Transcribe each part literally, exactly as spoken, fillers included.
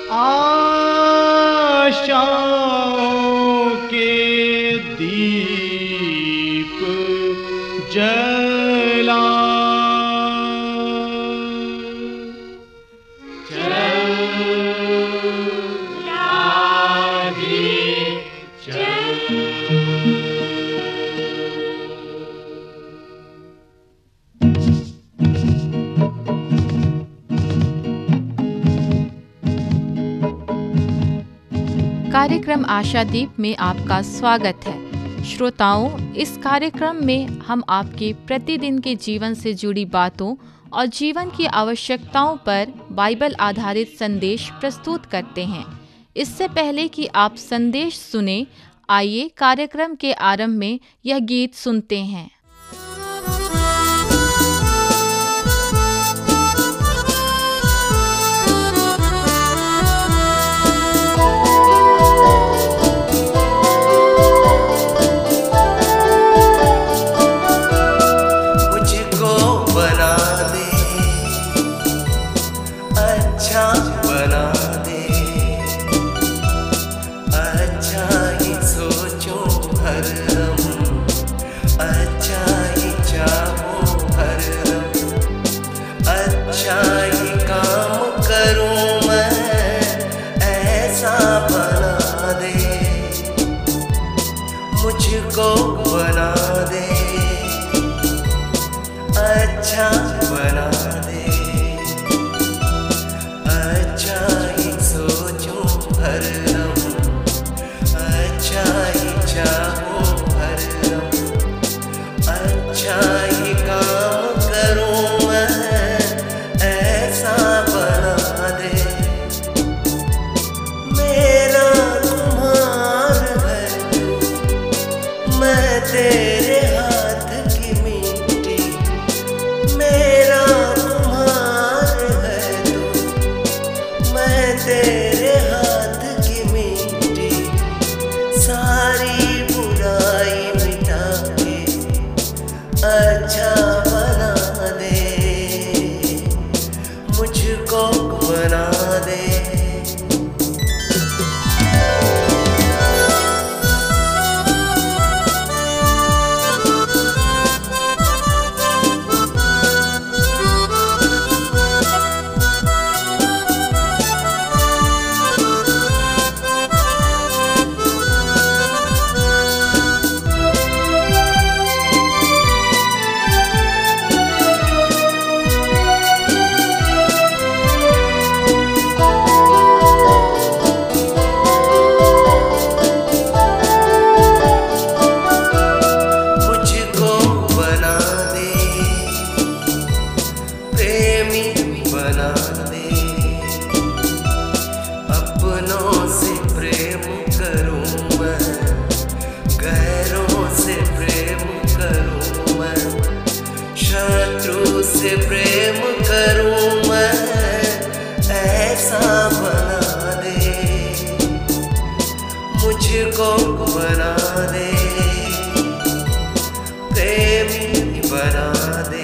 आशाओं के दीप जला चल राधे चल। कार्यक्रम आशादीप में आपका स्वागत है। श्रोताओं, इस कार्यक्रम में हम आपके प्रतिदिन के जीवन से जुड़ी बातों और जीवन की आवश्यकताओं पर बाइबल आधारित संदेश प्रस्तुत करते हैं। इससे पहले कि आप संदेश सुने, आइए कार्यक्रम के आरंभ में यह गीत सुनते हैं। मुझको बना दे, अच्छा बना दे, अच्छा ही सोचूं हरदम, अच्छा ही चाहूं हरदम, अच्छा ही काम करूं मैं, ऐसा बना दे। मेरा कुम्हार है मैं तेरे हाथ की मिट्टी, मेरा कुम्हार है तू, मैं तेरे हाथ की मिट्टी, सारी बुराई मिटा के अच्छा बना दे, मुझको बना दे। से प्रेम करूं मैं, ऐसा बना दे, मुझको बना दे, प्रेमी बना दे,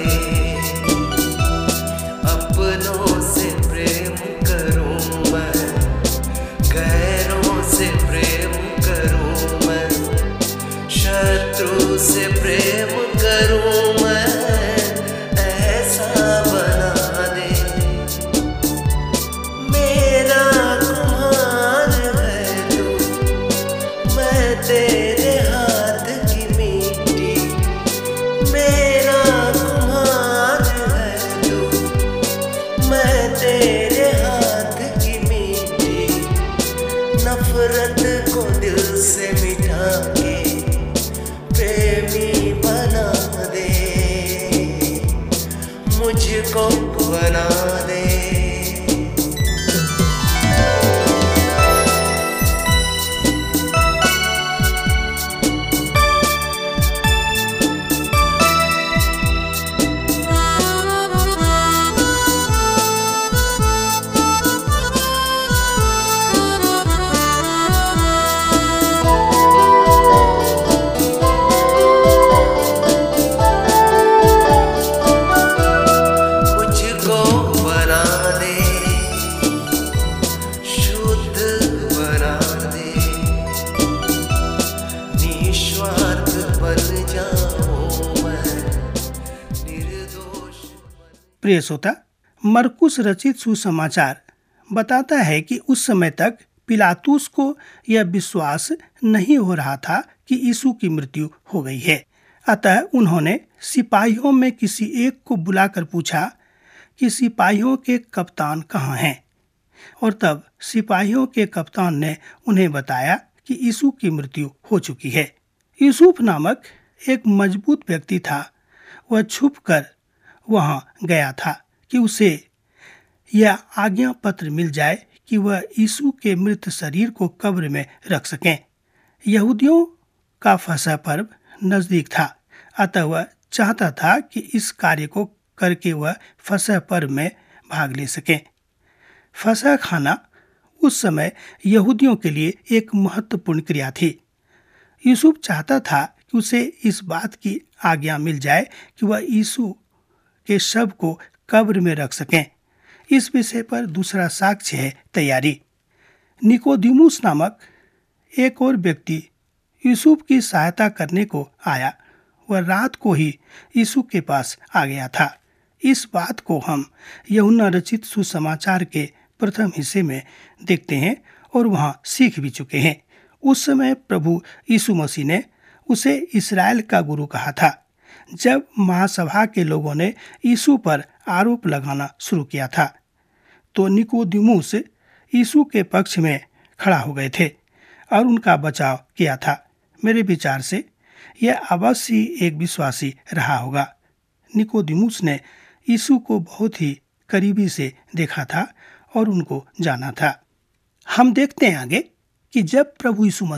अपनों से प्रेम करूं मैं, गैरों से प्रेम करूं मैं, शत्रु से प्रेम करूं मैं, तेरे हाथ की मिट्टी, मेरा कुम्हार है तू, मैं तेरे हाथ की मिट्टी, नफरत को दिल से मिटा के प्रेमी प्रिय श्रोता, मरकुस रचित सुसमाचार बताता है कि उस समय तक पिलातुस को यह विश्वास नहीं हो रहा था कि यीशु की मृत्यु हो गई है। अतः उन्होंने सिपाहियों में किसी एक को बुलाकर पूछा कि सिपाहियों के कप्तान कहाँ हैं, और तब सिपाहियों के कप्तान ने उन्हें बताया कि यीशु की मृत्यु हो चुकी है। यूसुफ नामक एक मजबूत व्यक्ति था। वह छुपकर वहां गया था कि उसे यह आज्ञा पत्र मिल जाए कि वह यीशु के मृत शरीर को कब्र में रख सकें। यहूदियों का फसह पर्व नजदीक था, अतः वह चाहता था कि इस कार्य को करके वह फसह पर्व में भाग ले सकें। फसह खाना उस समय यहूदियों के लिए एक महत्वपूर्ण क्रिया थी। यूसुफ चाहता था कि उसे इस बात की आज्ञा मिल जाए कि वह यीशु के शव को कब्र में रख सकें। इस विषय पर दूसरा साक्ष्य है तैयारी। निकोदिमुस नामक एक और व्यक्ति यूसुफ की सहायता करने को आया। वह रात को ही यीशु के पास आ गया था। इस बात को हम यूहन्ना रचित सुसमाचार के प्रथम हिस्से में देखते हैं और वहां सीख भी चुके हैं। उस समय प्रभु यीशु मसीह ने उसे इस्राएल का गुरु कहा था। जब महासभा के लोगों ने यीशु पर आरोप लगाना शुरू किया था, तो निकोदिमुस यीशु के पक्ष में खड़ा हो गए थे और उनका बचाव किया था। मेरे विचार से यह अवश्य ही एक विश्वासी रहा होगा। निकोदिमुस ने यीशु को बहुत ही करीबी से देखा था और उनको जाना था। हम देखते हैं आगे कि जब प्रभु यीशु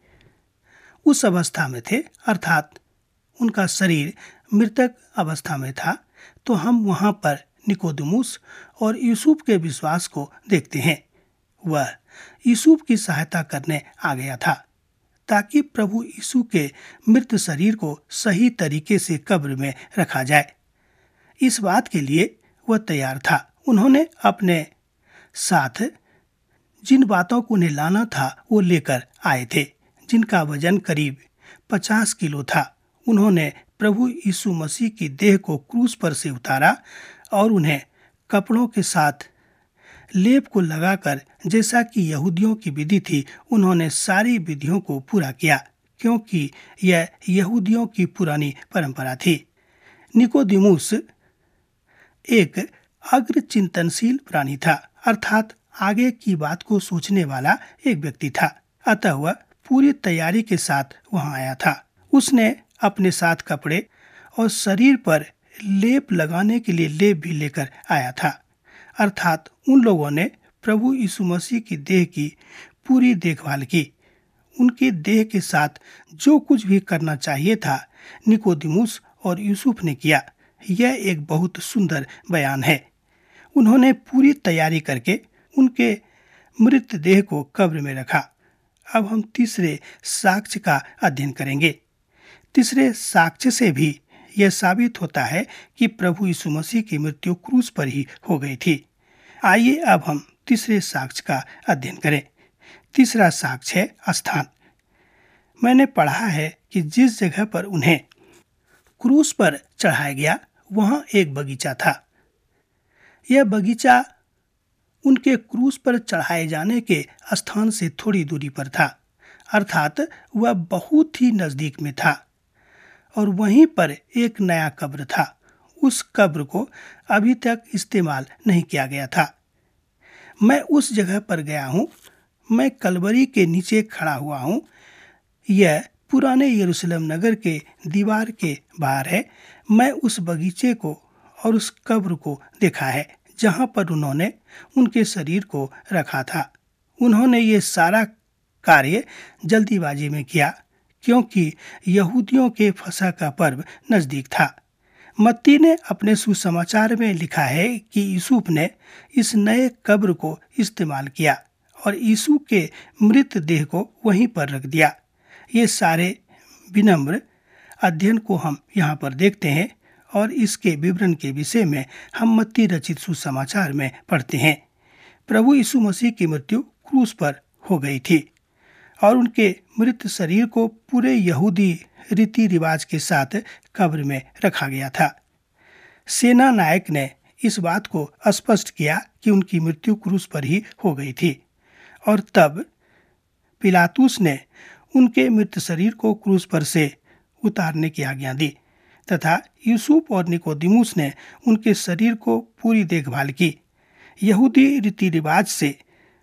मसीह उस अवस्था में थे, अर्थात उनका शरीर मृतक अवस्था में था, तो हम वहां पर निकोदिमुस और यूसुफ के विश्वास को देखते हैं। वह यूसुफ की सहायता करने आ गया था ताकि प्रभु यीशु के मृत शरीर को सही तरीके से कब्र में रखा जाए। इस बात के लिए वह तैयार था। उन्होंने अपने साथ जिन बातों को उन्हें लाना था वो लेकर आए थे, जिनका वजन करीब पचास किलो था। उन्होंने प्रभु यीशु मसीह की देह को क्रूस पर से उतारा और उन्हें कपड़ों के साथ लेप को लगाकर, जैसा कि यहूदियों की विधि थी, उन्होंने सारी विधियों को पूरा किया, क्योंकि यह यहूदियों की पुरानी परंपरा थी। निकोदिमुस एक अग्र चिंतनशील प्राणी था, अर्थात आगे की बात को सोचने वाला एक व्यक्ति था। अतः वह पूरी तैयारी के साथ वहां आया था। उसने अपने साथ कपड़े और शरीर पर लेप लगाने के लिए लेप भी लेकर आया था, अर्थात उन लोगों ने प्रभु यीशु मसीह की देह की पूरी देखभाल की। उनकी देह के साथ जो कुछ भी करना चाहिए था, निकोदिमुस और यूसुफ ने किया। यह एक बहुत सुंदर बयान है। उन्होंने पूरी तैयारी करके उनके मृत देह को कब्र में रखा। अब हम तीसरे साक्ष्य का अध्ययन करेंगे। तीसरे साक्ष्य से भी यह साबित होता है कि प्रभु यीशु मसीह की मृत्यु क्रूस पर ही हो गई थी। आइए अब हम तीसरे साक्ष्य का अध्ययन करें। तीसरा साक्ष्य है स्थान। मैंने पढ़ा है कि जिस जगह पर उन्हें क्रूस पर चढ़ाया गया वहां एक बगीचा था। यह बगीचा उनके क्रूस पर चढ़ाए जाने के स्थान से थोड़ी दूरी पर था, अर्थात वह बहुत ही नजदीक में था। और वहीं पर एक नया कब्र था। उस कब्र को अभी तक इस्तेमाल नहीं किया गया था। मैं उस जगह पर गया हूँ। मैं कलवरी के नीचे खड़ा हुआ हूँ। यह पुराने यरूशलेम नगर के दीवार के बाहर है। मैं उस बगीचे को और उस कब्र को देखा है जहाँ पर उन्होंने उनके शरीर को रखा था। उन्होंने ये सारा कार्य जल्दीबाजी में किया, क्योंकि यहूदियों के फसह का पर्व नजदीक था। मत्ती ने अपने सुसमाचार में लिखा है कि यूसुफ ने इस नए कब्र को इस्तेमाल किया और यीशु के मृत देह को वहीं पर रख दिया। ये सारे विनम्र अध्ययन को हम यहाँ पर देखते हैं और इसके विवरण के विषय में हम मत्ती रचित सुसमाचार में पढ़ते हैं। प्रभु यीशु मसीह की मृत्यु क्रूस पर हो गई थी और उनके मृत शरीर को पूरे यहूदी रीति रिवाज के साथ कब्र में रखा गया था। सेना नायक ने इस बात को स्पष्ट किया कि उनकी मृत्यु क्रूस पर ही हो गई थी। और तब पिलातुस ने उनके मृत शरीर को क्रूस पर से उतारने की आज्ञा दी तथा यूसुफ और निकोदिमुस ने उनके शरीर को पूरी देखभाल की। यहूदी रीति रिवाज से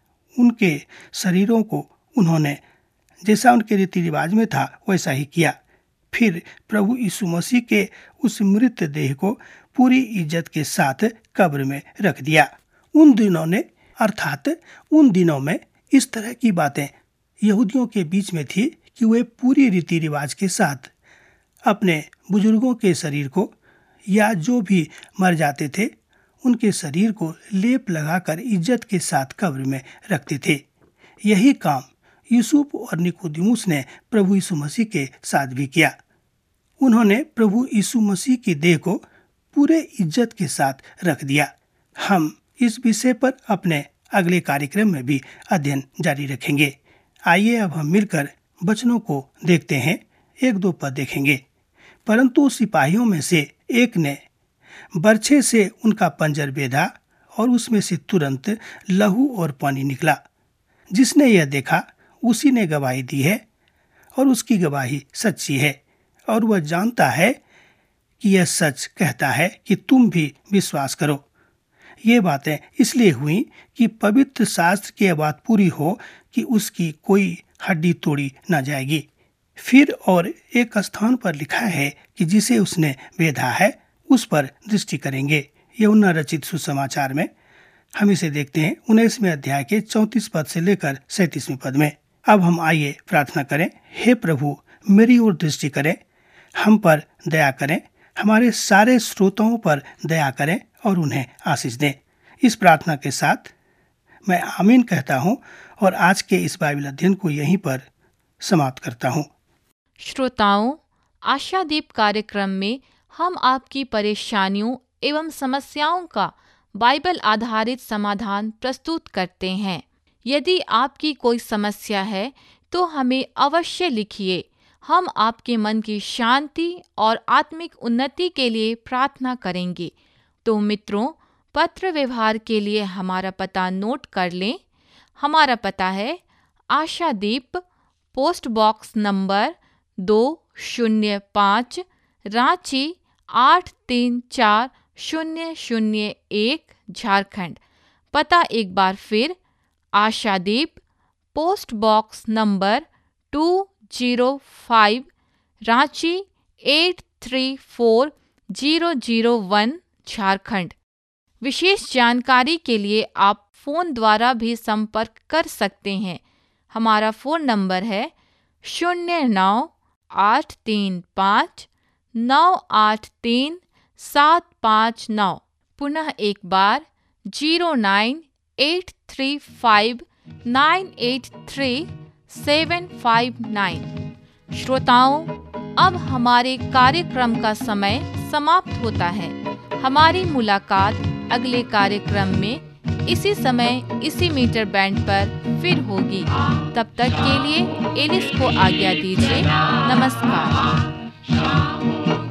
उनके शरीरों को उन्होंने जैसा उनके रीति रिवाज में था वैसा ही किया। फिर प्रभु यीशु मसीह के उस मृत देह को पूरी इज्जत के साथ कब्र में रख दिया। उन दिनों ने अर्थात उन दिनों में इस तरह की बातें यहूदियों के बीच में थी कि वे पूरी रीति रिवाज के साथ अपने बुजुर्गों के शरीर को या जो भी मर जाते थे उनके शरीर को लेप लगाकर इज्जत के साथ कब्र में रखते थे। यही काम यूसुफ और निकोदिमुस ने प्रभु यीशु मसीह के साथ भी किया। उन्होंने प्रभु यीशु मसीह की देह को पूरे इज्जत के साथ रख दिया। हम इस विषय पर अपने अगले कार्यक्रम में भी अध्ययन जारी रखेंगे। आइए अब हम मिलकर वचनों को देखते हैं। एक दो पद देखेंगे। परंतु सिपाहियों में से एक ने बर्छे से उनका पंजर बेधा और उसमें से तुरंत लहू और पानी निकला। जिसने यह देखा उसी ने गवाही दी है और उसकी गवाही सच्ची है और वह जानता है कि यह सच कहता है कि तुम भी विश्वास करो। ये बातें इसलिए हुई कि पवित्र शास्त्र की यह बात पूरी हो कि उसकी कोई हड्डी तोड़ी न जाएगी। फिर और एक स्थान पर लिखा है कि जिसे उसने बेधा है उस पर दृष्टि करेंगे। यूहन्ना रचित सुसमाचार में हम इसे देखते हैं उन्नीसवें अध्याय के चौंतीस पद से लेकर सैंतीसवें पद में। अब हम आइए प्रार्थना करें। हे प्रभु, मेरी ओर दृष्टि करें, हम पर दया करें, हमारे सारे श्रोताओं पर दया करें और उन्हें आशीष दें। इस प्रार्थना के साथ मैं आमीन कहता हूँ और आज के इस बाइबल अध्ययन को यहीं पर समाप्त करता हूँ। श्रोताओं, आशादीप कार्यक्रम में हम आपकी परेशानियों एवं समस्याओं का बाइबल आधारित समाधान प्रस्तुत करते हैं। यदि आपकी कोई समस्या है तो हमें अवश्य लिखिए। हम आपके मन की शांति और आत्मिक उन्नति के लिए प्रार्थना करेंगे। तो मित्रों, पत्र व्यवहार के लिए हमारा पता नोट कर लें। हमारा पता है आशादीप, पोस्ट बॉक्स नंबर दो शून्य पाँच, रांची आठ तीन चार शून्य शून्य एक, झारखंड। पता एक बार फिर, Ashadeep, post box number two zero five, Ranchi eight three four zero zero one, Jharkhand. विशेष जानकारी के लिए आप फ़ोन द्वारा भी संपर्क कर सकते हैं। हमारा फ़ोन नंबर है शून्य नौ आठ तीन पाँच नौ आठ तीन सात पाँच नौ। पुनः एक बार zero nine eight three five nine eight three seven five nine. श्रोताओं, अब हमारे कार्यक्रम का समय समाप्त होता है। हमारी मुलाकात अगले कार्यक्रम में इसी समय इसी मीटर बैंड पर फिर होगी। तब तक के लिए एलिस को आज्ञा दीजिए। नमस्कार।